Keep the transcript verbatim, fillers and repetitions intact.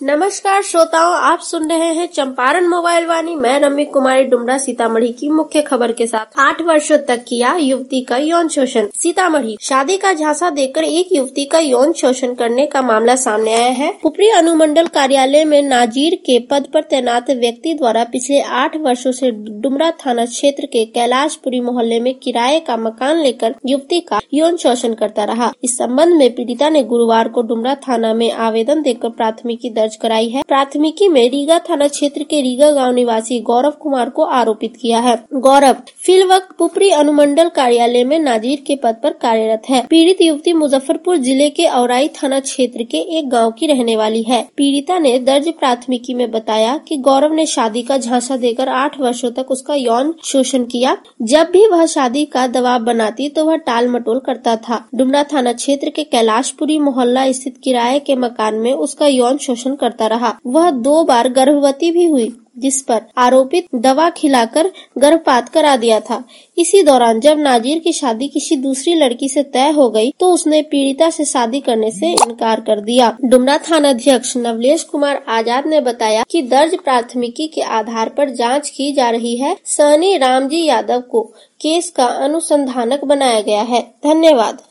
नमस्कार श्रोताओं, आप सुन रहे हैं चंपारण मोबाइल वाणी। मैं रम्य कुमारी डुमरा सीतामढ़ी की मुख्य खबर के साथ। आठ वर्षों तक किया युवती का यौन शोषण। सीतामढ़ी, शादी का झांसा देकर एक युवती का यौन शोषण करने का मामला सामने आया है। पुपरी अनुमंडल कार्यालय में नाजीर के पद पर तैनात व्यक्ति द्वारा पिछले आठ वर्षों से डुमरा थाना क्षेत्र के कैलाशपुरी मोहल्ले में किराए का मकान लेकर युवती का यौन शोषण करता रहा। इस संबंध में पीड़िता ने गुरुवार को डुमरा थाना में आवेदन देकर प्राथमिकी दर्ज कराई है। प्राथमिकी में रीगा थाना क्षेत्र के रीगा गांव निवासी गौरव कुमार को आरोपित किया है। गौरव फिलवक्त पुपरी अनुमंडल कार्यालय में नाजीर के पद पर कार्यरत है। पीड़ित युवती मुजफ्फरपुर जिले के औराई थाना क्षेत्र के एक गांव की रहने वाली है। पीड़िता ने दर्ज प्राथमिकी में बताया कि गौरव ने शादी का झांसा देकर आठ वर्षों तक उसका यौन शोषण किया। जब भी वह शादी का दबाव बनाती तो वह टाल मटोल करता था। डुमरा थाना क्षेत्र के कैलाशपुरी मोहल्ला स्थित किराए के मकान में उसका यौन शोषण करता रहा। वह दो बार गर्भवती भी हुई, जिस पर आरोपित दवा खिलाकर गर्भपात करा दिया था। इसी दौरान जब नाजीर की शादी किसी दूसरी लड़की से तय हो गई तो उसने पीड़िता से शादी करने से इनकार कर दिया। डुमरा थानाध्यक्ष नवलेश कुमार आजाद ने बताया कि दर्ज प्राथमिकी के आधार पर जांच की जा रही है। सनी रामजी यादव को केस का अनुसंधानक बनाया गया है। धन्यवाद।